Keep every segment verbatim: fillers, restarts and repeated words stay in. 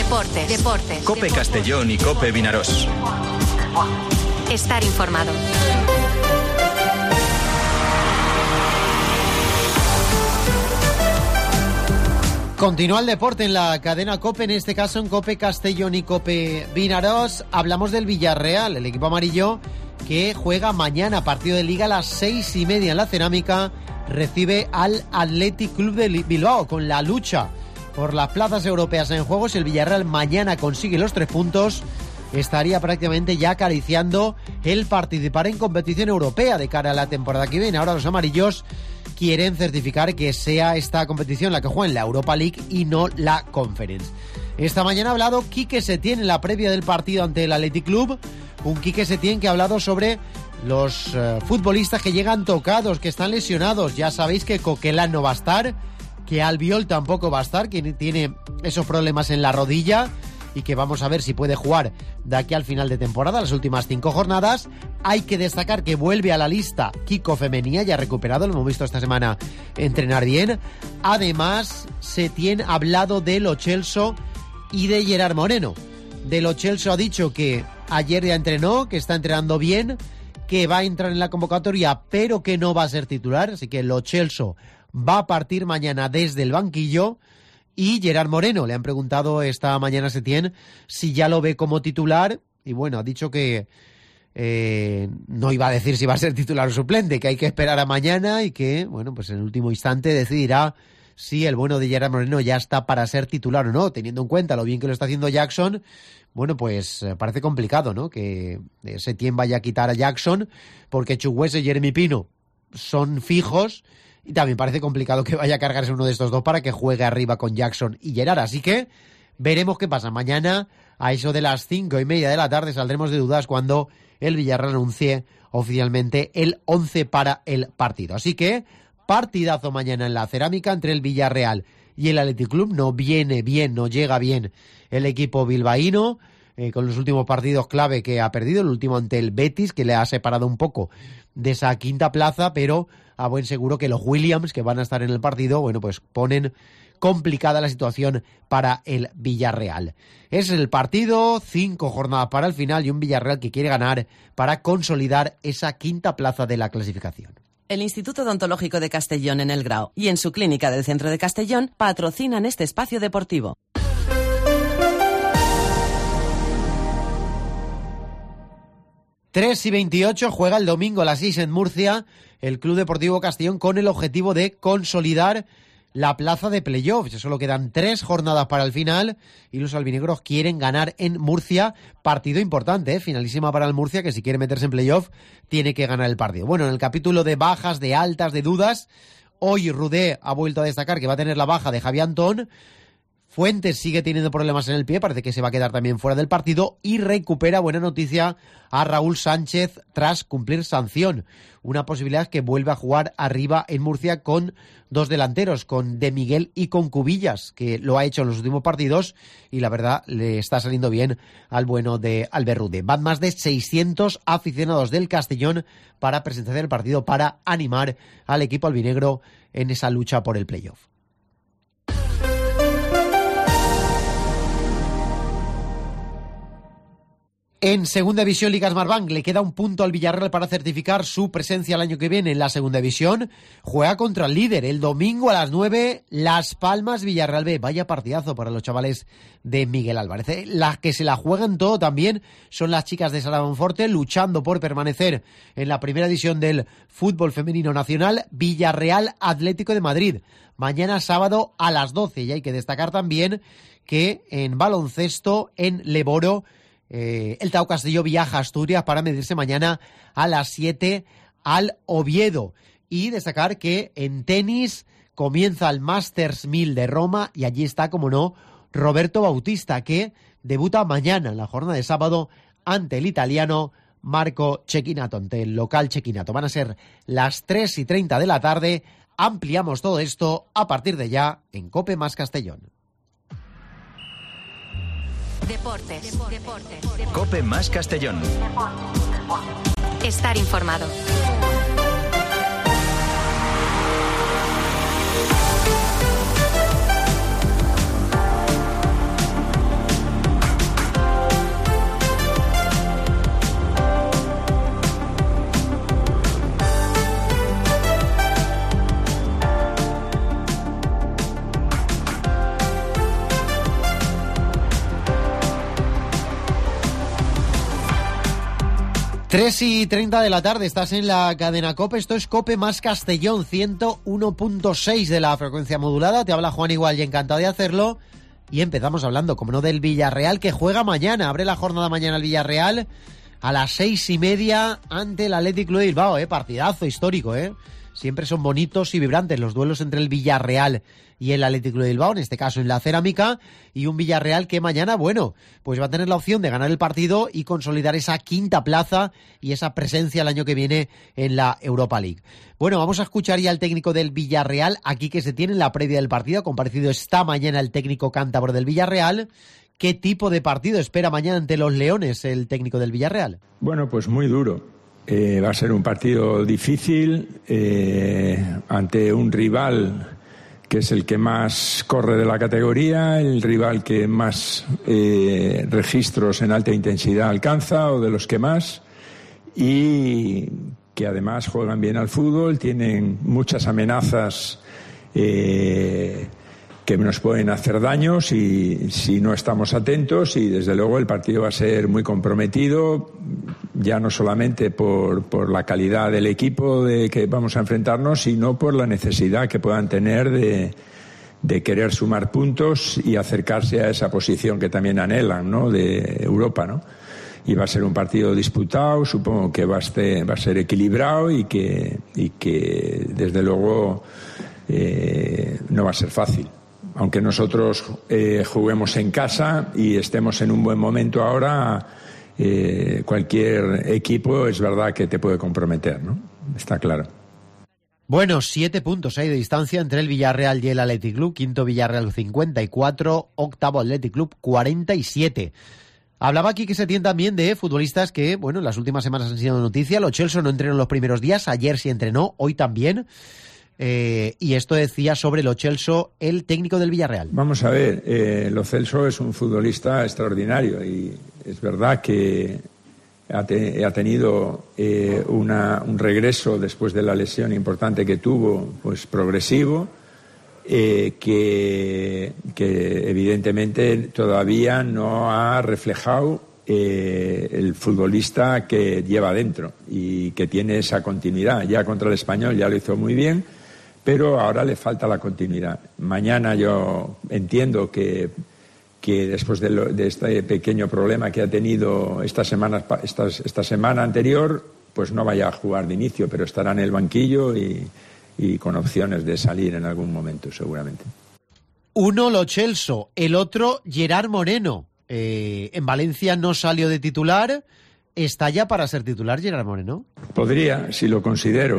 Deportes. Deportes. COPE Deportes. Castellón y COPE Vinarós. Estar informado. Continúa el deporte en la cadena COPE, en este caso en COPE Castellón y COPE Vinarós. Hablamos del Villarreal, el equipo amarillo que juega mañana, partido de Liga a las seis y media en la Cerámica, recibe al Athletic Club de Bilbao. Con la lucha por las plazas europeas en juego, si el Villarreal mañana consigue los tres puntos, estaría prácticamente ya acariciando el participar en competición europea de cara a la temporada que viene. Ahora los amarillos quieren certificar que sea esta competición la que juega en la Europa League y no la Conference. Esta mañana ha hablado Quique Setién en la previa del partido ante el Athletic Club. Un Quique Setién que ha hablado sobre los uh, futbolistas que llegan tocados, que están lesionados. Ya sabéis que Coquelin no va a estar, que Albiol tampoco va a estar, que tiene esos problemas en la rodilla y que vamos a ver si puede jugar de aquí al final de temporada, las últimas cinco jornadas. Hay que destacar que vuelve a la lista Kiko Femenía, ya recuperado, lo hemos visto esta semana entrenar bien. Además, Setién ha hablado de Lo Celso y de Gerard Moreno. De Lo Celso ha dicho que ayer ya entrenó, que está entrenando bien, que va a entrar en la convocatoria, pero que no va a ser titular, así que Lo Celso va a partir mañana desde el banquillo. Y Gerard Moreno, le han preguntado esta mañana a Setién si ya lo ve como titular, y bueno, ha dicho que eh, no iba a decir si va a ser titular o suplente, que hay que esperar a mañana y que, bueno, pues en el último instante decidirá si el bueno de Gerard Moreno ya está para ser titular o no, teniendo en cuenta lo bien que lo está haciendo Jackson. Bueno, pues parece complicado, ¿no?, que Setién vaya a quitar a Jackson, porque Chukwueze y Jeremy Pino son fijos. Y también parece complicado que vaya a cargarse uno de estos dos para que juegue arriba con Jackson y Gerard. Así que veremos qué pasa. Mañana, a eso de las cinco y media de la tarde, saldremos de dudas cuando el Villarreal anuncie oficialmente el once para el partido. Así que partidazo mañana en la Cerámica entre el Villarreal y el Athletic Club. No viene bien, no llega bien el equipo bilbaíno, eh, con los últimos partidos clave que ha perdido. El último ante el Betis, que le ha separado un poco de esa quinta plaza, pero a buen seguro que los Williams, que van a estar en el partido, bueno, pues ponen complicada la situación para el Villarreal. Es el partido, cinco jornadas para el final y un Villarreal que quiere ganar para consolidar esa quinta plaza de la clasificación. El Instituto Odontológico de Castellón en El Grao y en su clínica del centro de Castellón patrocinan este espacio deportivo. tres y veintiocho, juega el domingo a las seis en Murcia el Club Deportivo Castellón con el objetivo de consolidar la plaza de playoffs. Solo quedan tres jornadas para el final y los albinegros quieren ganar en Murcia. Partido importante, ¿eh? Finalísima para el Murcia, que si quiere meterse en playoff tiene que ganar el partido. Bueno, en el capítulo de bajas, de altas, de dudas, hoy Rudé ha vuelto a destacar que va a tener la baja de Javi Antón. Fuentes sigue teniendo problemas en el pie, parece que se va a quedar también fuera del partido, y recupera, buena noticia, a Raúl Sánchez tras cumplir sanción. Una posibilidad que vuelve a jugar arriba en Murcia con dos delanteros, con De Miguel y con Cubillas, que lo ha hecho en los últimos partidos y la verdad le está saliendo bien al bueno de Albert Rudé. Van más de seiscientos aficionados del Castellón para presenciar el partido, para animar al equipo albinegro en esa lucha por el playoff. En Segunda División, Liga Smartbank, le queda un punto al Villarreal para certificar su presencia el año que viene en la Segunda División. Juega contra el líder el domingo a las nueve, Las Palmas, Villarreal B. Vaya partidazo para los chavales de Miguel Álvarez, ¿eh? Las que se la juegan todo también son las chicas de Salamanforte, luchando por permanecer en la primera división del fútbol femenino nacional. Villarreal Atlético de Madrid, mañana sábado a las doce. Y hay que destacar también que en baloncesto, en Leboro, Eh, el Tau Castelló viaja a Asturias para medirse mañana a las siete al Oviedo. Y destacar que en tenis comienza el Masters mil de Roma y allí está, como no, Roberto Bautista, que debuta mañana en la jornada de sábado ante el italiano Marco Cecchinato, ante el local Cecchinato. Van a ser las tres y treinta de la tarde. Ampliamos todo esto a partir de ya en COPE más Castellón. Deportes. Deportes. Deportes. COPE más Castellón. Estar informado. tres y treinta de la tarde, estás en la cadena COPE, esto es COPE más Castellón, ciento uno punto seis de la frecuencia modulada, te habla Juan Igual y encantado de hacerlo, y empezamos hablando, como no, del Villarreal, que juega mañana, abre la jornada mañana el Villarreal, a las seis y media, ante el Athletic Club de Bilbao, eh, partidazo histórico, eh, siempre son bonitos y vibrantes los duelos entre el Villarreal y el Athletic Club de Bilbao, en este caso en la Cerámica, y un Villarreal que mañana, bueno, pues va a tener la opción de ganar el partido y consolidar esa quinta plaza y esa presencia el año que viene en la Europa League. Bueno, vamos a escuchar ya al técnico del Villarreal, aquí que se tiene en la previa del partido, ha comparecido esta mañana el técnico cántabro del Villarreal. ¿Qué tipo de partido espera mañana ante los Leones el técnico del Villarreal? Bueno, pues muy duro. Eh, va a ser un partido difícil eh, ante un rival que es el que más corre de la categoría, el rival que más eh, registros en alta intensidad alcanza, o de los que más, y que además juegan bien al fútbol, tienen muchas amenazas eh, que nos pueden hacer daño si, si no estamos atentos, y desde luego el partido va a ser muy comprometido, ya no solamente por, por la calidad del equipo de que vamos a enfrentarnos, sino por la necesidad que puedan tener de, de querer sumar puntos y acercarse a esa posición que también anhelan, ¿no?, de Europa, ¿no? Y va a ser un partido disputado, supongo que va a ser, va a ser equilibrado y que, y que desde luego eh, no va a ser fácil. Aunque nosotros eh, juguemos en casa y estemos en un buen momento ahora, eh, cualquier equipo es verdad que te puede comprometer, ¿no? Está claro. Bueno, siete puntos hay de distancia entre el Villarreal y el Athletic Club. Quinto Villarreal cincuenta y cuatro, octavo Athletic Club cuarenta y siete. Hablaba aquí que se tiene también de futbolistas que, bueno, en las últimas semanas han sido noticia. Lo Celso no entrenó en los primeros días, ayer sí entrenó, hoy también. Eh, y esto decía sobre Lo Celso, el técnico del Villarreal. Vamos a ver, eh, Lo Celso es un futbolista extraordinario y es verdad que ha, te, ha tenido eh, una, un regreso después de la lesión importante que tuvo, pues progresivo, eh, que, que evidentemente todavía no ha reflejado eh, el futbolista que lleva dentro y que tiene esa continuidad. Ya contra el Español ya lo hizo muy bien, pero ahora le falta la continuidad. Mañana yo entiendo que, que después de, lo, de este pequeño problema que ha tenido esta semana, esta, esta semana anterior, pues no vaya a jugar de inicio, pero estará en el banquillo y, y con opciones de salir en algún momento, seguramente. Uno, Lo Celso, el otro, Gerard Moreno. Eh, en Valencia no salió de titular. ¿Está ya para ser titular Gerard Moreno? Podría, si lo considero.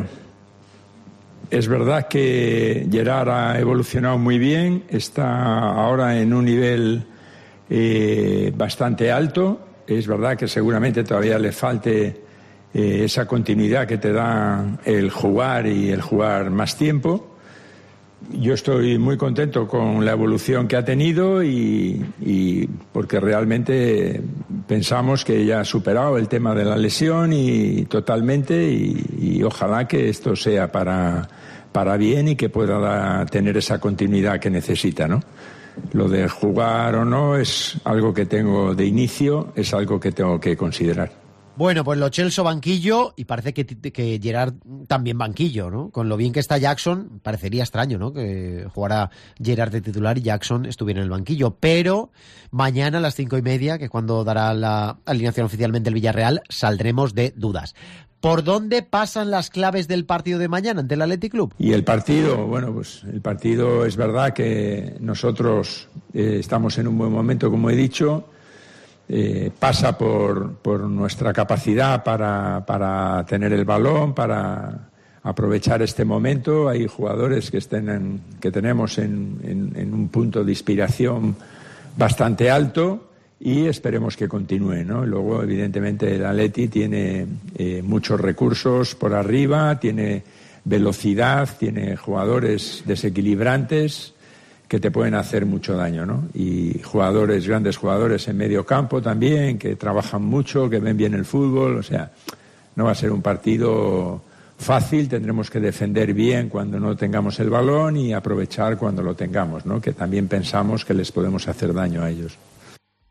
Es verdad que Gerard ha evolucionado muy bien, está ahora en un nivel eh, bastante alto. Es verdad que seguramente todavía le falte eh, esa continuidad que te da el jugar y el jugar más tiempo. Yo estoy muy contento con la evolución que ha tenido y, y porque realmente pensamos que ya ha superado el tema de la lesión y totalmente y, y ojalá que esto sea para, para bien y que pueda da, tener esa continuidad que necesita, ¿no? Lo de jugar o no es algo que tengo de inicio, es algo que tengo que considerar. Bueno, pues Lo Celso banquillo y parece que, que Gerard también banquillo, ¿no? Con lo bien que está Jackson, parecería extraño, ¿no?, que jugara Gerard de titular y Jackson estuviera en el banquillo. Pero mañana a las cinco y media, que es cuando dará la alineación oficialmente el Villarreal, saldremos de dudas. ¿Por dónde pasan las claves del partido de mañana ante el Athletic Club? Y el partido, bueno, pues el partido es verdad que nosotros eh, estamos en un buen momento, como he dicho. Eh, pasa por, por nuestra capacidad para, para tener el balón, para aprovechar este momento. Hay jugadores que estén en, que tenemos en, en, en un punto de inspiración bastante alto y esperemos que continúe, ¿no? Luego, evidentemente, el Atleti tiene eh, muchos recursos por arriba, tiene velocidad, tiene jugadores desequilibrantes que te pueden hacer mucho daño, ¿no? Y jugadores, grandes jugadores en medio campo también, que trabajan mucho, que ven bien el fútbol, o sea, no va a ser un partido fácil, tendremos que defender bien cuando no tengamos el balón y aprovechar cuando lo tengamos, ¿no? Que también pensamos que les podemos hacer daño a ellos.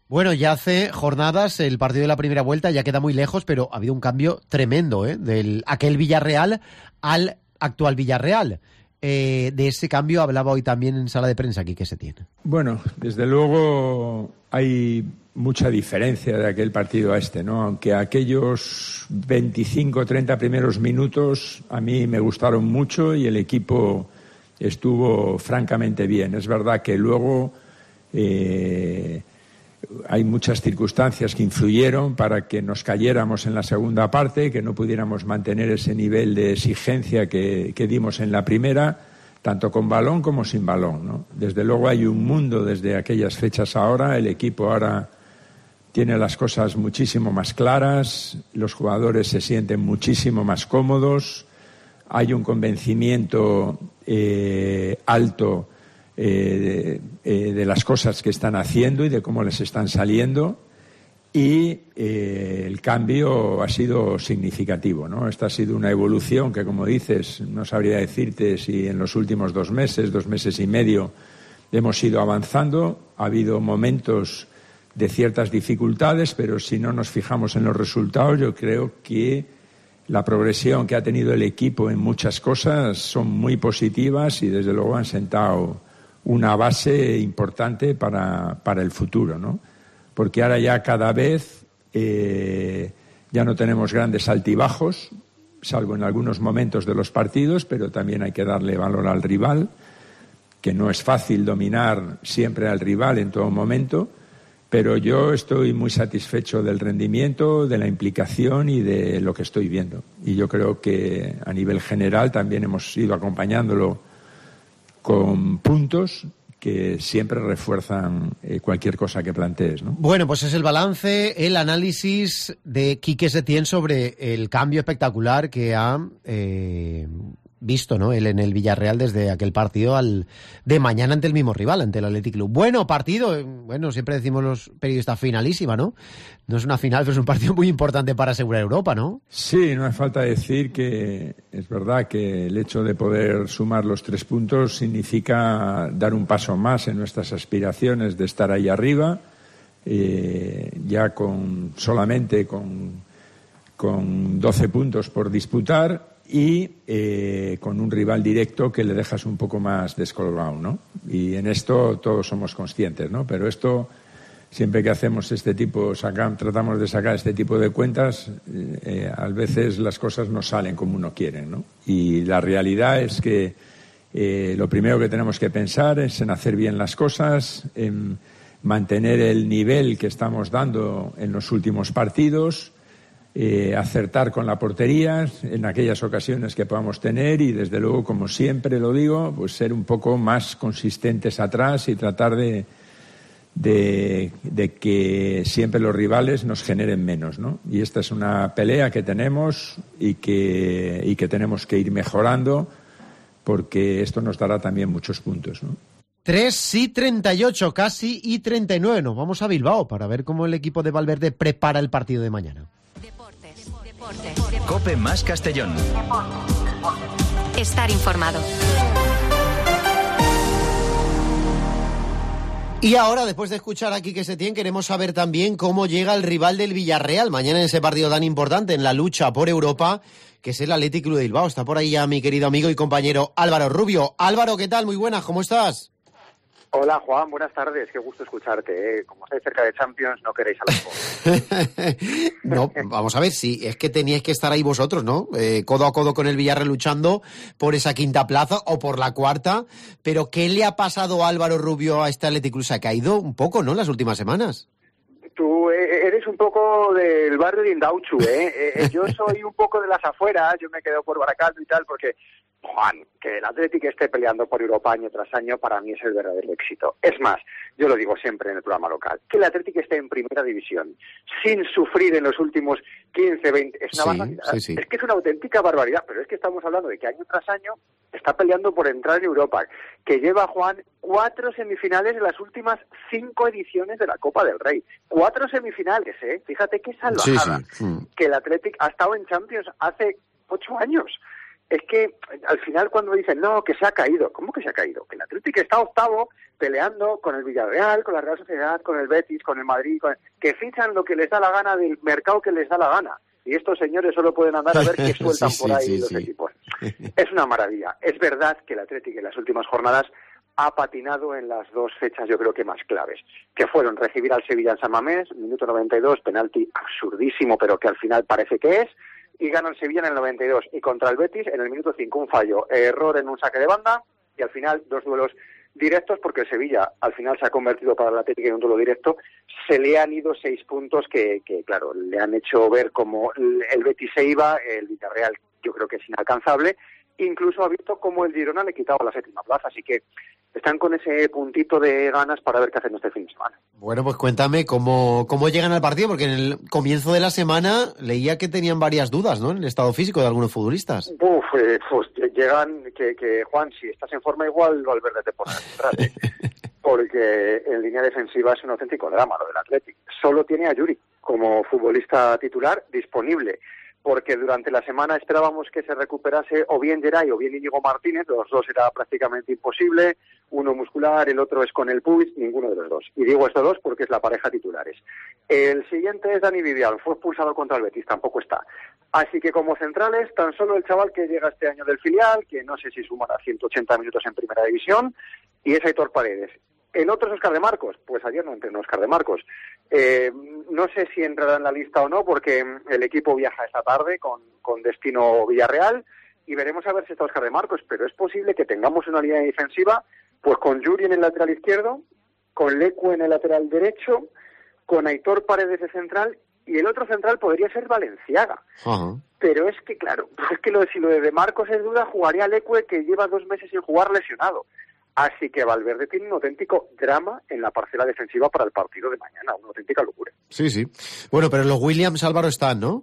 Bueno, ya hace jornadas el partido de la primera vuelta, ya queda muy lejos, pero ha habido un cambio tremendo, ¿eh? Del aquel Villarreal al actual Villarreal. Eh, de ese cambio hablaba hoy también en sala de prensa aquí que se tiene. Bueno, desde luego hay mucha diferencia de aquel partido a este, ¿no? Aunque aquellos veinticinco o treinta primeros minutos a mí me gustaron mucho y el equipo estuvo francamente bien. Es verdad que luego eh, hay muchas circunstancias que influyeron para que nos cayéramos en la segunda parte, que no pudiéramos mantener ese nivel de exigencia que, que dimos en la primera, tanto con balón como sin balón, ¿no? Desde luego hay un mundo desde aquellas fechas ahora, el equipo ahora tiene las cosas muchísimo más claras, los jugadores se sienten muchísimo más cómodos, hay un convencimiento eh, alto eh, de, eh, de las cosas que están haciendo y de cómo les están saliendo, y eh, el cambio ha sido significativo, ¿no? Esta ha sido una evolución que, como dices, no sabría decirte si en los últimos dos meses, dos meses y medio hemos ido avanzando. Ha habido momentos de ciertas dificultades, pero si no nos fijamos en los resultados, yo creo que la progresión que ha tenido el equipo en muchas cosas son muy positivas y desde luego han sentado una base importante para, para el futuro, ¿no? Porque ahora ya cada vez eh, ya no tenemos grandes altibajos, salvo en algunos momentos de los partidos, pero también hay que darle valor al rival, que no es fácil dominar siempre al rival en todo momento. Pero yo estoy muy satisfecho del rendimiento, de la implicación y de lo que estoy viendo. Y yo creo que a nivel general también hemos ido acompañándolo con puntos que siempre refuerzan eh, cualquier cosa que plantees, ¿no? Bueno, pues es el balance, el análisis de Quique Setién sobre el cambio espectacular que ha eh, visto, ¿no?, él en el Villarreal desde aquel partido al de mañana ante el mismo rival, ante el Athletic Club. Bueno, partido, bueno, siempre decimos los periodistas finalísima, ¿no? No es una final, pero es un partido muy importante para asegurar Europa, ¿no? Sí, no hace falta decir que es verdad que el hecho de poder sumar los tres puntos significa dar un paso más en nuestras aspiraciones de estar ahí arriba, eh, ya con solamente con, con doce puntos por disputar, y eh, con un rival directo que le dejas un poco más descolgado, ¿no? Y en esto todos somos conscientes, ¿no? Pero esto, siempre que hacemos este tipo, sacan, tratamos de sacar este tipo de cuentas, eh, a veces las cosas no salen como uno quiere, ¿no? Y la realidad es que eh, lo primero que tenemos que pensar es en hacer bien las cosas, en mantener el nivel que estamos dando en los últimos partidos, Eh, acertar con la portería en aquellas ocasiones que podamos tener y, desde luego, como siempre lo digo, pues ser un poco más consistentes atrás y tratar de, de, de que siempre los rivales nos generen menos, ¿no? Y esta es una pelea que tenemos y que, y que tenemos que ir mejorando, porque esto nos dará también muchos puntos, ¿no? tres y treinta y ocho, casi y treinta y nueve. Nos vamos a Bilbao para ver cómo el equipo de Valverde prepara el partido de mañana. Deportes, deportes. Cope más Castellón. Estar informado. Y ahora, después de escuchar a Quique Setién, queremos saber también cómo llega el rival del Villarreal mañana en ese partido tan importante en la lucha por Europa, que es el Athletic Club de Bilbao. Está por ahí ya mi querido amigo y compañero Álvaro Rubio. Álvaro, ¿qué tal? Muy buenas, ¿cómo estás? Hola, Juan, buenas tardes, qué gusto escucharte, ¿eh? Como estáis cerca de Champions, no queréis a los No, vamos a ver, si sí, es que teníais que estar ahí vosotros, ¿no? Eh, codo a codo con el Villarreal luchando por esa quinta plaza o por la cuarta, pero ¿qué le ha pasado a Álvaro Rubio a este Athletic Club? Se ha caído un poco, ¿no?, en las últimas semanas. Tú eres un poco del barrio de Indauchu, ¿eh? eh yo soy un poco de las afueras, yo me quedo por Baracaldo y tal, porque, Juan, que el Athletic esté peleando por Europa año tras año, para mí es el verdadero éxito. Es más, yo lo digo siempre en el programa local, que el Athletic esté en primera división, sin sufrir en los últimos quince, veinte, es una sí, barbaridad. Sí, sí. Es que es una auténtica barbaridad, pero es que estamos hablando de que año tras año está peleando por entrar en Europa, que lleva, Juan, cuatro semifinales en las últimas cinco ediciones de la Copa del Rey. Cuatro semifinales, ¿eh? Fíjate qué salvajada. Sí, sí. Mm. Que el Athletic ha estado en Champions hace ocho años. es que al final cuando dicen, no, que se ha caído, ¿cómo que se ha caído? Que el Atlético está octavo peleando con el Villarreal, con la Real Sociedad, con el Betis, con el Madrid, con el... que fichan lo que les da la gana del mercado que les da la gana. Y estos señores solo pueden andar a ver qué sueltan sí, por ahí sí, los sí. equipos. Es una maravilla. Es verdad que el Atlético en las últimas jornadas ha patinado en las dos fechas, yo creo que más claves, que fueron recibir al Sevilla en San Mamés, minuto noventa y dos, penalti absurdísimo, pero que al final parece que es, y gana el Sevilla en el noventa y dos, y contra el Betis en el minuto cinco, un fallo, error en un saque de banda, y al final dos duelos directos, porque el Sevilla al final se ha convertido para el Atlético en un duelo directo. Se le han ido seis puntos que, que claro, le han hecho ver como el Betis se iba, el Villarreal yo creo que es inalcanzable, incluso ha visto como el Girona le quitaba la séptima plaza, así que están con ese puntito de ganas para ver qué hacen este fin de semana. Bueno, pues cuéntame cómo, cómo llegan al partido, porque en el comienzo de la semana leía que tenían varias dudas, ¿no?, en el estado físico de algunos futbolistas. Uf, eh, pues llegan, que, que Juan, si estás en forma igual, Valverde te pone detrás, ¿eh? Porque en línea defensiva es un auténtico drama lo del Athletic. Solo tiene a Yuri como futbolista titular disponible, porque durante la semana esperábamos que se recuperase o bien Geray o bien Íñigo Martínez, los dos era prácticamente imposible, uno muscular, el otro es con el pubis, ninguno de los dos. Y digo estos dos porque es la pareja titulares. El siguiente es Dani Vivian, fue expulsado contra el Betis, tampoco está. Así que como centrales, tan solo el chaval que llega este año del filial, que no sé si sumará ciento ochenta minutos en primera división, y es Aitor Paredes. El otro es Óscar de Marcos, pues ayer no entrenó Óscar de Marcos. Eh, no sé si entrará en la lista o no, porque el equipo viaja esta tarde con, con destino Villarreal, y veremos a ver si está Óscar de Marcos, pero es posible que tengamos una línea defensiva pues con Yuri en el lateral izquierdo, con Lecu en el lateral derecho, con Aitor Paredes de central, y el otro central podría ser Valenciaga. Uh-huh. Pero es que, claro, es que lo, si lo de, de Marcos es duda, jugaría Lecu, que lleva dos meses sin jugar lesionado. Así que Valverde tiene un auténtico drama en la parcela defensiva para el partido de mañana, una auténtica locura. Sí, sí. Bueno, pero los Williams, Álvaro, están, ¿no?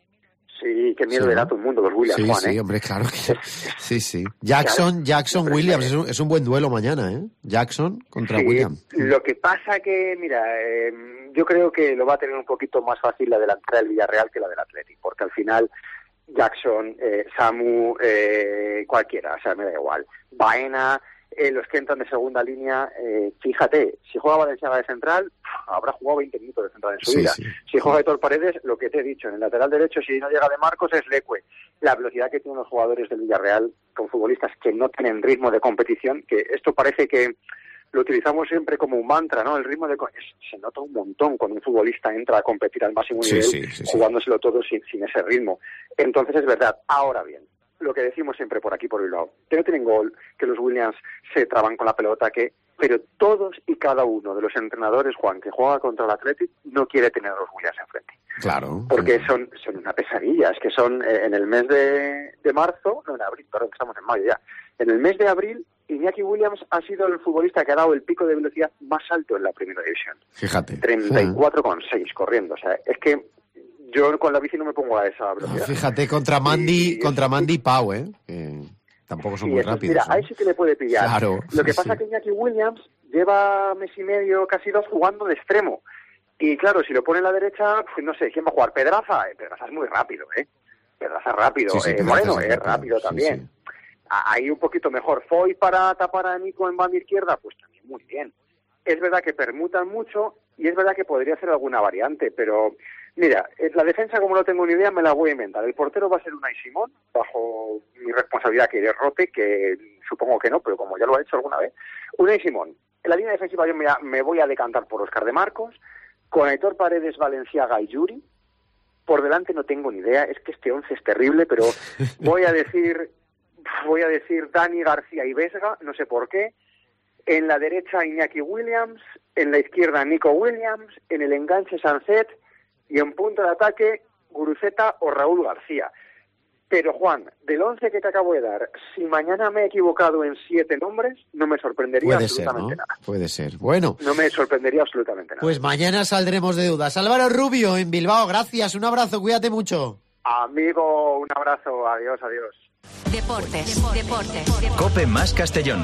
Sí, qué miedo sí, le da a todo el mundo los Williams, sí, Juan, sí, ¿eh? hombre, claro que sí, sí. Jackson, Jackson Williams, es un, es un buen duelo mañana, ¿eh? Jackson contra sí, Williams. Lo que pasa que, mira, eh, yo creo que lo va a tener un poquito más fácil la delantera del Villarreal que la del Athletic, porque al final Jackson, eh, Samu, eh, cualquiera, o sea, me da igual. Baena... Eh, los que entran de segunda línea, eh, fíjate, si juega Valenciaga de central, habrá jugado veinte minutos de central en su sí, vida. Sí, si juega Aitor Paredes, lo que te he dicho, en el lateral derecho, si no llega de Marcos, es Leque. La velocidad que tienen los jugadores del Villarreal con futbolistas que no tienen ritmo de competición, que esto parece que lo utilizamos siempre como un mantra, ¿no? El ritmo de... Se nota un montón cuando un futbolista entra a competir al máximo nivel, sí, sí, sí, jugándoselo todo sin, sin ese ritmo. Entonces es verdad. Ahora bien, lo que decimos siempre por aquí, por Bilbao, que no tienen gol, que los Williams se traban con la pelota, que pero todos y cada uno de los entrenadores, Juan, que juega contra el Athletic, no quiere tener a los Williams enfrente. Claro. Porque son, son una pesadilla. Es que son eh, en el mes de, de marzo, no en abril, perdón, estamos en mayo ya. En el mes de abril, Iñaki Williams ha sido el futbolista que ha dado el pico de velocidad más alto en la primera división. Fíjate. treinta y cuatro coma seis corriendo. O sea, es que yo con la bici no me pongo a esa velocidad. Fíjate, contra Mandy, y, contra Mandy y Pau, ¿eh? Que tampoco son sí, muy eso, rápidos. Mira, ¿no? a ese que le puede pillar. Claro. Lo que sí, pasa es sí. que Iñaki Williams lleva mes y medio, casi dos, jugando de extremo. Y claro, si lo pone en la derecha, pues no sé, ¿quién va a jugar? Pedraza. Eh, Pedraza es muy rápido, ¿eh? Pedraza es rápido. Sí, sí, eh, Pedraza Moreno es es rápido sí, también. Sí. Ahí un poquito mejor. Foy para tapar a Nico en banda izquierda, pues también muy bien. Es verdad que permutan mucho y es verdad que podría ser alguna variante, pero mira, la defensa, como no tengo ni idea, me la voy a inventar. El portero va a ser Unai Simón, bajo mi responsabilidad que derrote, que supongo que no, pero como ya lo ha hecho alguna vez. Unai Simón. En la línea defensiva yo me, me voy a decantar por Óscar de Marcos, con Aitor Paredes, Valenciaga y Yuri. Por delante no tengo ni idea, es que este once es terrible, pero voy a decir... Voy a decir Dani, García y Vesga, no sé por qué. En la derecha Iñaki Williams, en la izquierda Nico Williams, en el enganche Sancet y en punto de ataque Guruceta o Raúl García. Pero Juan, del once que te acabo de dar, si mañana me he equivocado en siete nombres, no me sorprendería Puede absolutamente ser, ¿no? nada. Puede ser. Bueno. No me sorprendería absolutamente nada. Pues mañana saldremos de dudas. Álvaro Rubio, en Bilbao, gracias, un abrazo, cuídate mucho. Amigo, un abrazo, adiós, adiós. Deportes, deportes, deportes. COPE más Castellón.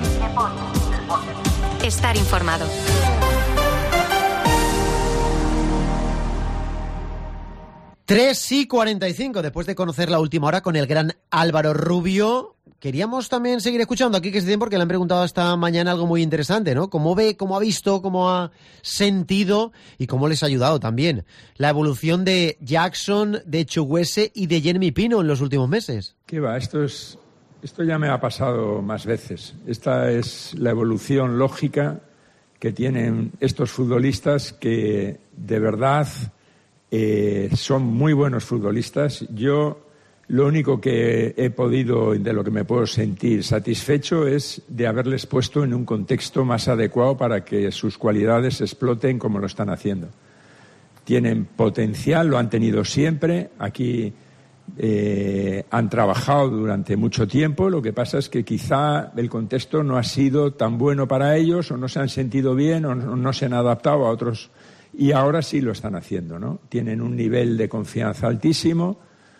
Estar informado. tres y cuarenta y cinco, después de conocer la última hora con el gran Álvaro Rubio. Queríamos también seguir escuchando aquí que se tiene porque le han preguntado esta mañana algo muy interesante, ¿no? ¿Cómo ve, cómo ha visto, cómo ha sentido y cómo les ha ayudado también la evolución de Jackson, de Chukwueze y de Jeremy Pino en los últimos meses? ¿Qué va? Esto es, esto ya me ha pasado más veces. Esta es la evolución lógica que tienen estos futbolistas que de verdad eh, son muy buenos futbolistas. Yo lo único que he podido, de lo que me puedo sentir satisfecho, es de haberles puesto en un contexto más adecuado para que sus cualidades exploten como lo están haciendo. Tienen potencial, lo han tenido siempre. Aquí eh, han trabajado durante mucho tiempo. Lo que pasa es que quizá el contexto no ha sido tan bueno para ellos, o no se han sentido bien, o no, no se han adaptado a otros. Y ahora sí lo están haciendo, ¿no? Tienen un nivel de confianza altísimo.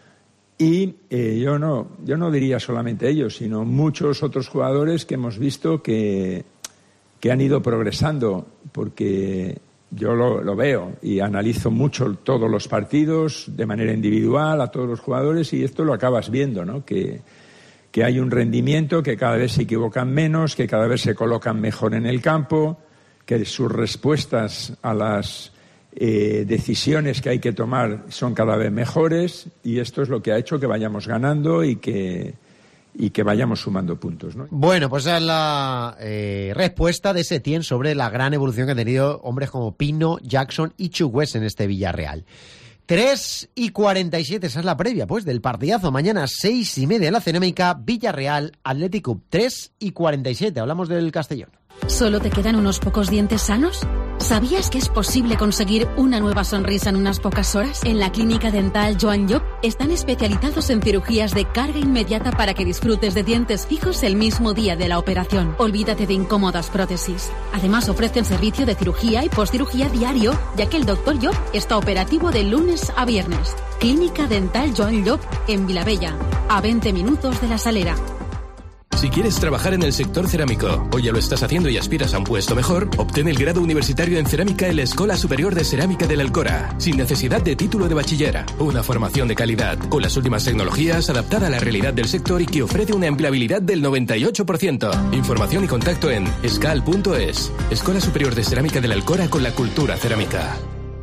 Y eh, yo no yo no diría solamente ellos, sino muchos otros jugadores que hemos visto que, que han ido progresando, porque yo lo, lo veo y analizo mucho todos los partidos de manera individual a todos los jugadores, y esto lo acabas viendo, ¿no? Que, que hay un rendimiento, que cada vez se equivocan menos, que cada vez se colocan mejor en el campo, que sus respuestas a las Eh, decisiones que hay que tomar son cada vez mejores, y esto es lo que ha hecho que vayamos ganando y que y que vayamos sumando puntos, ¿no? Bueno, pues esa es la eh, respuesta de Setién sobre la gran evolución que han tenido hombres como Pino, Jackson y Chukwueze en este Villarreal. tres y cuarenta y siete, esa es la previa pues del partidazo. Mañana seis y media en la Cerámica, Villarreal Athletic. tres y cuarenta y siete, hablamos del Castellón. ¿Solo te quedan unos pocos dientes sanos? ¿Sabías que es posible conseguir una nueva sonrisa en unas pocas horas? En la clínica dental Joan Llop están especializados en cirugías de carga inmediata para que disfrutes de dientes fijos el mismo día de la operación. Olvídate de incómodas prótesis. Además ofrecen servicio de cirugía y postcirugía diario, ya que el doctor Llop está operativo de lunes a viernes. Clínica dental Joan Llop en Vilabella, a veinte minutos de La Salera. Si quieres trabajar en el sector cerámico o ya lo estás haciendo y aspiras a un puesto mejor, obtén el grado universitario en cerámica en la Escola Superior de Cerámica del Alcora, sin necesidad de título de bachiller. Una formación de calidad, con las últimas tecnologías, adaptada a la realidad del sector y que ofrece una empleabilidad del noventa y ocho por ciento. Información y contacto en escal punto es. Escuela Superior de Cerámica del Alcora con la cultura cerámica.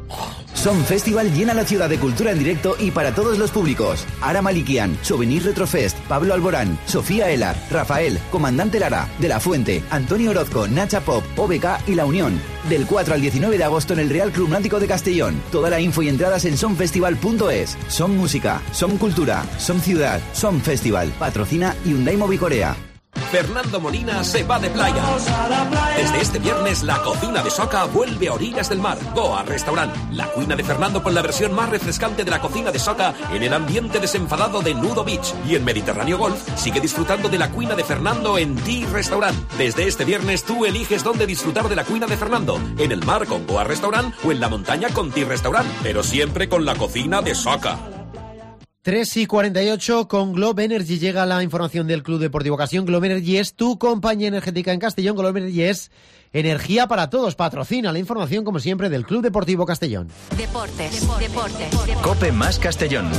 Son Festival llena la ciudad de cultura en directo y para todos los públicos. Ara Malikian, Souvenir Retrofest, Pablo Alborán, Sofía Elar, Rafael, Comandante Lara, De la Fuente, Antonio Orozco, Nacha Pop, O B K y La Unión. Del cuatro al diecinueve de agosto en el Real Club Náutico de Castellón. Toda la info y entradas en sonfestival punto es. Son música, son cultura, son ciudad, son festival. Patrocina Hyundai Mobicorea. Fernando Molina se va de playa. Desde este viernes, la cocina de Soca vuelve a orillas del mar. Goa Restaurant. La cuina de Fernando con la versión más refrescante de la cocina de Soca en el ambiente desenfadado de Nudo Beach. Y en Mediterráneo Golf sigue disfrutando de la cuina de Fernando en Tea Restaurant. Desde este viernes tú eliges dónde disfrutar de la cuina de Fernando. En el mar con Goa Restaurant o en la montaña con Tea Restaurant. Pero siempre con la cocina de Soca. tres y cuarenta y ocho, con Globe Energy llega la información del Club Deportivo Castellón. Globe Energy es tu compañía energética en Castellón. Globe Energy es energía para todos. Patrocina la información, como siempre, del Club Deportivo Castellón. Deportes, deportes, deportes. Cope más Castellón.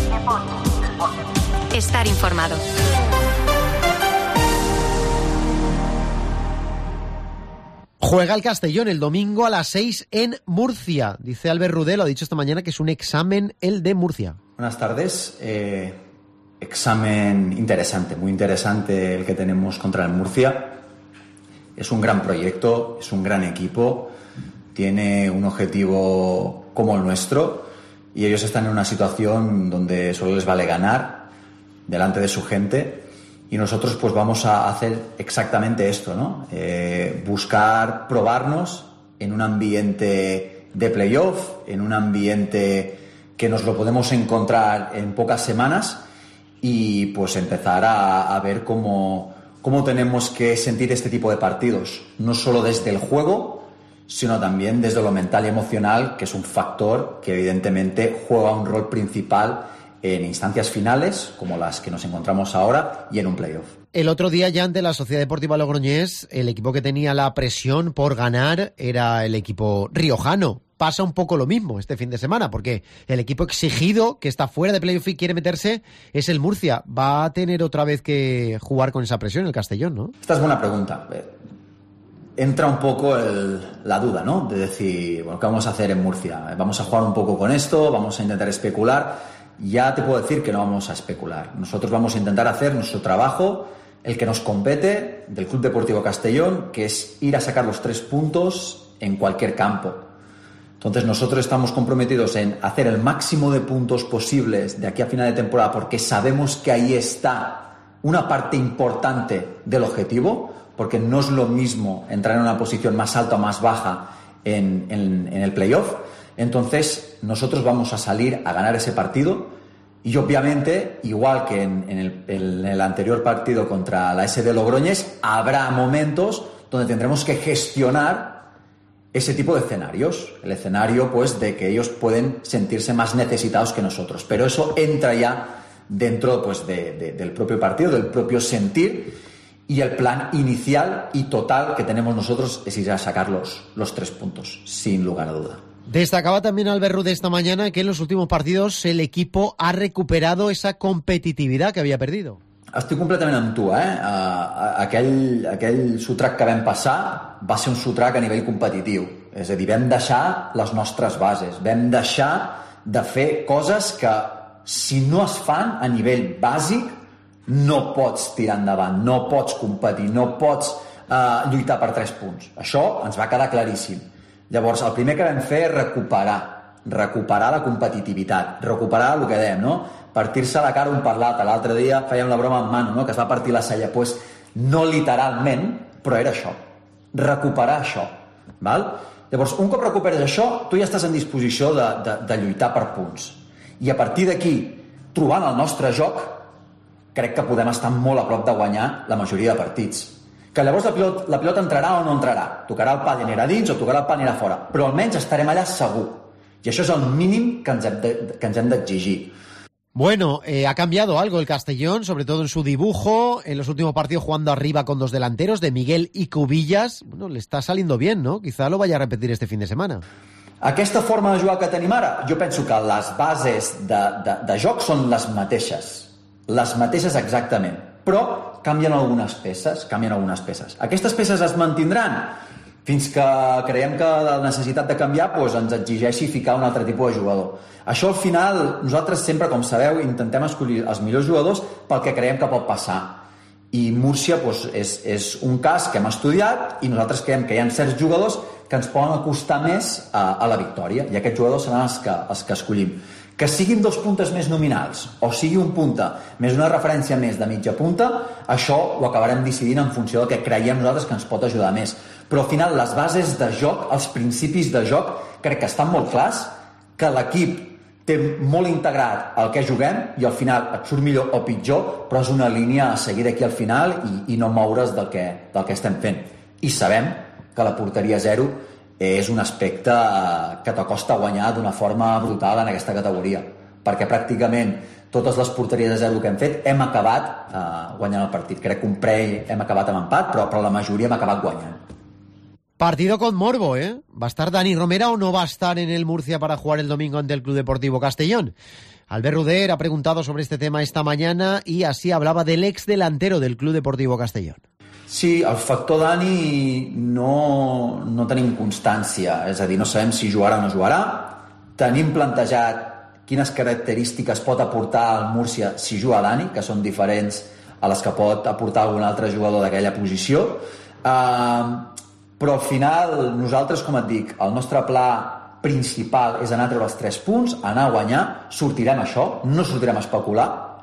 Estar informado. Juega el Castellón el domingo a las seis en Murcia. Dice Albert Rudé, lo ha dicho esta mañana, que es un examen el de Murcia. Buenas tardes. Eh, examen interesante, muy interesante el que tenemos contra el Murcia. Es un gran proyecto, es un gran equipo, tiene un objetivo como el nuestro y ellos están en una situación donde solo les vale ganar delante de su gente. Y nosotros pues vamos a hacer exactamente esto, ¿no? Eh, buscar probarnos en un ambiente de playoff, en un ambiente que nos lo podemos encontrar en pocas semanas y pues empezar a, a ver cómo, cómo tenemos que sentir este tipo de partidos. No solo desde el juego, sino también desde lo mental y emocional, que es un factor que evidentemente juega un rol principal en instancias finales, como las que nos encontramos ahora, y en un playoff. El otro día, ya ante la Sociedad Deportiva Logroñés, el equipo que tenía la presión por ganar era el equipo riojano. pasa un poco lo mismo este fin de semana, porque el equipo exigido que está fuera de playoff y quiere meterse es el Murcia. Va a tener otra vez que jugar con esa presión el Castellón, ¿no? Esta es buena pregunta. Entra un poco el, la duda, ¿no? De decir, bueno, ¿qué vamos a hacer en Murcia? ¿Vamos a jugar un poco con esto? ¿Vamos a intentar especular? Ya te puedo decir que no vamos a especular. Nosotros vamos a intentar hacer nuestro trabajo, el que nos compete del Club Deportivo Castellón, que es ir a sacar los tres puntos en cualquier campo. Entonces nosotros estamos comprometidos en hacer el máximo de puntos posibles de aquí a final de temporada, porque sabemos que ahí está una parte importante del objetivo, porque no es lo mismo entrar en una posición más alta o más baja en, en, en el playoff. Entonces, nosotros vamos a salir a ganar ese partido y, obviamente, igual que en, en, el, en el anterior partido contra la S D Logroñés, habrá momentos donde tendremos que gestionar ese tipo de escenarios. El escenario, pues, de que ellos pueden sentirse más necesitados que nosotros. Pero eso entra ya dentro, pues, de, de, del propio partido, del propio sentir. Y el plan inicial y total que tenemos nosotros es ir a sacar los, los tres puntos, sin lugar a duda. Destacaba también Albert Rudé esta mañana que en los últimos partidos el equipo ha recuperado esa competitividad que había perdido. Estic completament amb tu, eh? Aquell, aquell sotrac que vam passar va ser un sotrac a nivell competitiu. És a dir, vam deixar les nostres bases, vam deixar de fer coses que, si no es fan a nivell bàsic, no pots tirar endavant, no pots competir, no pots eh, lluitar per tres punts. Això ens va quedar claríssim. Llavors, el primer que vam fer és recuperar, recuperar la competitivitat, recuperar el que dèiem, no? Partir-se la cara un per l'altre. L'altre dia fèiem la broma amb Manu, no? Que es va partir la cella. Pues, no literalment, però era això. Recuperar això. Val? Llavors, un cop recuperes això, tu ja estàs en disposició de, de, de lluitar per punts. I a partir d'aquí, trobant el nostre joc, crec que podem estar molt a prop de guanyar la majoria de partits. Que llavors la pilota, la pilota entrarà o no entrarà. Tocarà el pa i anirà dins o tocarà el pa i anirà fora. Però almenys estarem allà segur. I això és el mínim que ens hem de, que ens hem d'exigir. Bueno, eh, ha cambiado algo el Castellón, sobre todo en su dibujo. En los últimos partidos jugando arriba con dos delanteros, de Miguel y Cubillas. Bueno, le está saliendo bien, ¿no? Quizá lo vaya a repetir este fin de semana. Aquesta forma de jugar que tenim ara, jo penso que les bases de, de, de joc són les mateixes. Les mateixes exactament, però canvien algunes peces, canvien algunes peces. Aquestes peces es mantindran fins que creiem que la necessitat de canviar doncs, ens exigeixi ficar un altre tipus de jugador. Això al final, nosaltres sempre, com sabeu, intentem escollir els millors jugadors pel que creiem que pot passar. I Múrcia doncs, és, és un cas que hem estudiat i nosaltres creiem que hi ha certs jugadors que ens poden acostar més a, a la victòria, i aquests jugadors seran els que, els que escollim. Que siguin dos puntes més nominals o sigui un punta més una referència més de mitja punta, això ho acabarem decidint en funció del que creiem nosaltres que ens pot ajudar més. Però al final les bases de joc, els principis de joc, crec que estan molt clars, que l'equip té molt integrat el que juguem i al final et surt millor o pitjor, però és una línia a seguir d'aquí al final i, i no moure's del que, del que estem fent. I sabem que la porteria zero és un aspecte que t'acosta guanyar d'una forma brutal en aquesta categoria, perquè pràcticament totes les porteries de zero que hem fet hem acabat eh, guanyant el partit. Crec que un pre hem acabat amb empat, però, però la majoria hem acabat guanyant. Partido con morbo, ¿eh? ¿Va a estar Dani Romera o no va a estar en el Murcia para jugar el domingo ante el Club Deportivo Castellón? Albert Rudé ha preguntado sobre este tema esta mañana y así hablaba del ex delantero del Club Deportivo Castellón. Sí, el factor Dani no, no tenim constància, és a dir, no sabem si jugarà o no jugarà. Tenim plantejat quines característiques pot aportar al Múrcia si juga Dani, que són diferents a les que pot aportar algun altre jugador d'aquella posició. Uh, però al final, nosaltres, com et dic, el nostre pla principal és anar a treure els tres punts, anar a guanyar, sortirem això, no sortirem a especular,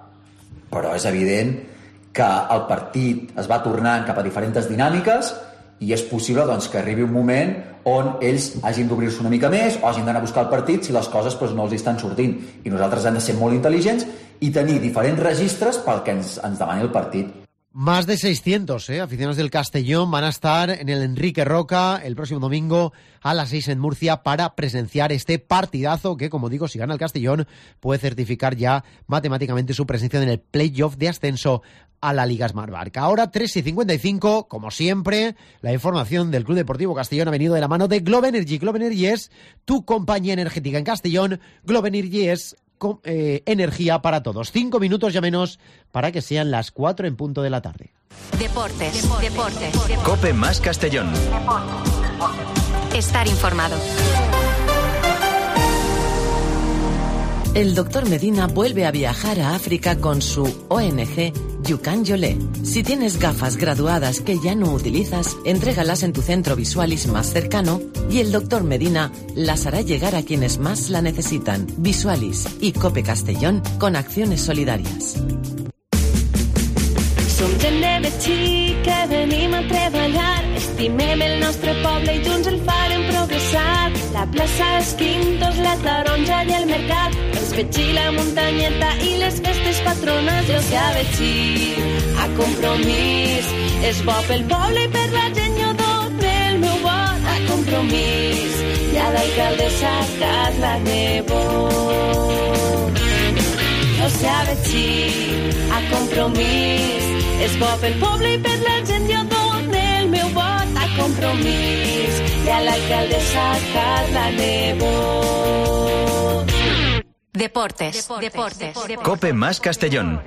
però és evident que el partit es va tornant cap a diferents dinàmiques i és possible doncs, que arribi un moment on ells hagin d'obrir-se una mica més o hagin d'anar a buscar el partit si les coses doncs, no els estan sortint. I nosaltres hem de ser molt intel·ligents i tenir diferents registres pel que ens, ens demani el partit. Más de seiscientos ¿eh? aficionados del Castellón van a estar en el Enrique Roca el próximo domingo a las seis en Murcia para presenciar este partidazo que, como digo, si gana el Castellón puede certificar ya matemáticamente su presencia en el playoff de ascenso a la Liga Smartbank. Ahora tres y cincuenta y cinco, como siempre, la información del Club Deportivo Castellón ha venido de la mano de Globe Energy. Globe Energy es tu compañía energética en Castellón. Globe Energy es Con, eh, energía para todos. Cinco minutos ya menos para que sean las cuatro en punto de la tarde. Deportes, deportes, deportes. deportes. Cope más Castellón. Estar informado. El doctor Medina vuelve a viajar a África con su O N G Yukan Yolé. Si tienes gafas graduadas que ya no utilizas, entrégalas en tu centro Visualis más cercano y el doctor Medina las hará llegar a quienes más la necesitan. Visualis y Cope Castellón con acciones solidarias. Som gent de Betxí que venim a treballar, estimem el nostre poble i junts el farem progressar. La plaça, els quintos, la taronja i el mercat, els Betxí, la muntanyeta i les festes patronals. Jo sé a Betxí, a Compromís, és bo pel poble i per la gent jo dono el meu vot. A Compromís, i a l'alcaldessa Carla Nebot. Jo sé a Betxí, a Compromís, és bo pel poble i per la gent jo dono el meu vot. A Compromís i a l'alcaldessa Carla Nebot. Deportes, deportes, deportes. Cope más Castellón.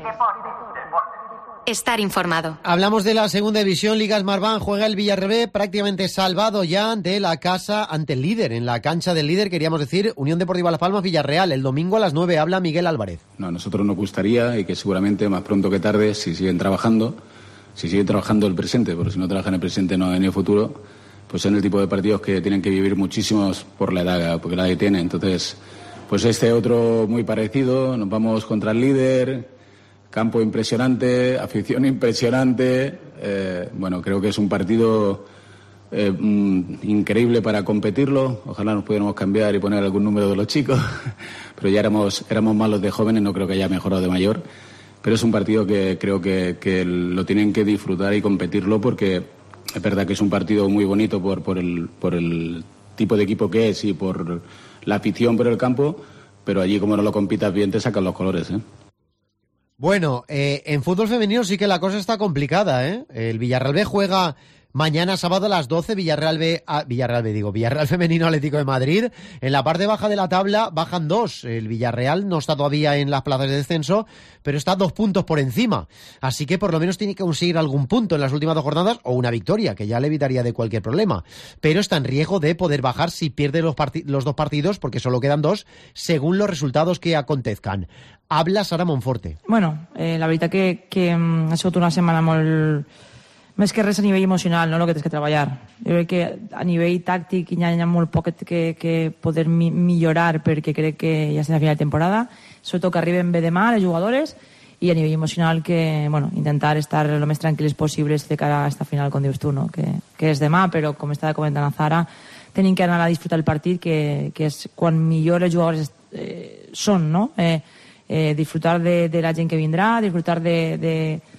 Estar informado. Hablamos de la segunda división, Liga Smartbank. Juega el Villarrobé prácticamente salvado ya ante la casa, ante el líder. En la cancha del líder, queríamos decir, Unión Deportiva Las Palmas, Villarreal. El domingo a las nueve habla Miguel Álvarez. No, a nosotros nos gustaría, y que seguramente más pronto que tarde, si siguen trabajando, si siguen trabajando el presente, porque si no trabajan el presente no hay ni el futuro, pues son el tipo de partidos que tienen que vivir muchísimos por la edad, porque la edad que tienen. Entonces, pues este otro muy parecido, nos vamos contra el líder. Campo impresionante, afición impresionante. Eh, bueno, creo que es un partido eh, mm, increíble para competirlo. Ojalá nos pudiéramos cambiar y poner algún número de los chicos, pero ya éramos, éramos malos de jóvenes, no creo que haya mejorado de mayor. Pero es un partido que creo que, que lo tienen que disfrutar y competirlo, porque es verdad que es un partido muy bonito por, por, el, por el tipo de equipo que es y por la afición por el campo, pero allí como no lo compitas bien te sacan los colores, ¿eh? Bueno, eh, en fútbol femenino sí que la cosa está complicada, ¿eh? El Villarreal B juega mañana sábado a las doce, Villarreal B, ah, Villarreal B digo, Villarreal Femenino Atlético de Madrid. En la parte baja de la tabla bajan dos. El Villarreal no está todavía en las plazas de descenso, pero está dos puntos por encima. Así que por lo menos tiene que conseguir algún punto en las últimas dos jornadas o una victoria, que ya le evitaría de cualquier problema. Pero está en riesgo de poder bajar si pierde los, part- los dos partidos, porque solo quedan dos, según los resultados que acontezcan. Habla Sara Monforte. Bueno, eh, la veritat que, que ha sigut una setmana molt... Més que res a nivell emocional, no?, el que tens que treballar. Jo crec que a nivell tàctic hi ha, hi ha molt poc que, que poder mi, millorar, perquè crec que ja estem a final de temporada, sobretot que arriben bé demà les jugadores, i a nivell emocional que, bueno, intentar estar lo més tranquil·les possibles de cara a esta final, com dius tu, no?, que, que és demà, però com està comentant a Zara, tenim que anar a disfrutar el partit, que, que és quan millor els jugadors eh, són, no?, eh, eh, disfrutar de, de la gent que vindrà, disfrutar de... de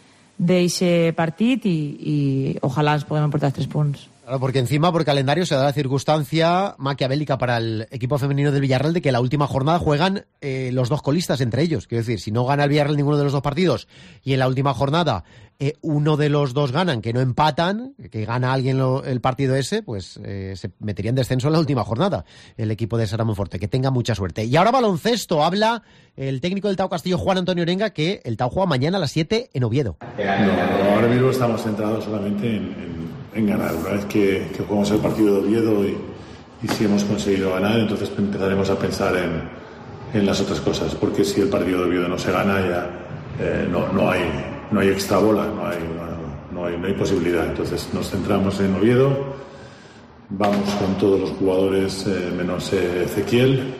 d'eixe partit i, i ojalà ens puguem emportar tres punts. Claro, porque encima, por calendario, se da la circunstancia maquiavélica para el equipo femenino del Villarreal de que la última jornada juegan eh, los dos colistas entre ellos. Quiero decir, si no gana el Villarreal ninguno de los dos partidos y en la última jornada eh, uno de los dos ganan, que no empatan, que gana alguien lo, el partido ese, pues eh, se metería en descenso en la última jornada el equipo de Sara Monforte. Que tenga mucha suerte. Y ahora baloncesto. Habla el técnico del Tau Castillo, Juan Antonio Orenga, que el Tau juega mañana a las siete en Oviedo. No, ahora mismo estamos centrados solamente en, en, en ganar. Una vez que, que jugamos el partido de Oviedo y, y si hemos conseguido ganar, entonces empezaremos a pensar en, en las otras cosas, porque si el partido de Oviedo no se gana, ya eh, no, no hay no hay extra bola, no hay, no, no hay no hay posibilidad. Entonces nos centramos en Oviedo, vamos con todos los jugadores eh, menos eh, Ezequiel,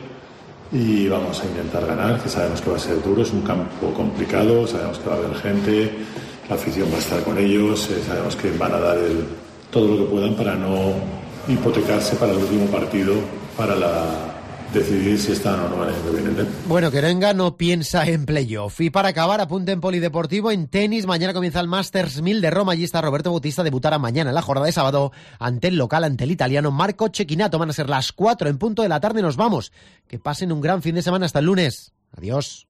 y vamos a intentar ganar, que sabemos que va a ser duro, es un campo complicado, sabemos que va a haber gente, la afición va a estar con ellos, eh, sabemos que van a dar el, todo lo que puedan para no hipotecarse para el último partido, para la, decidir si están o no el año que viene. Bueno, Querenga no piensa en playoff. Y para acabar, apunte en polideportivo, en tenis, mañana comienza el Masters mil de Roma. Allí está Roberto Bautista, debutará mañana en la jornada de sábado ante el local, ante el italiano Marco Cecchinato. Van a ser las cuatro en punto de la tarde. Nos vamos. Que pasen un gran fin de semana hasta el lunes. Adiós.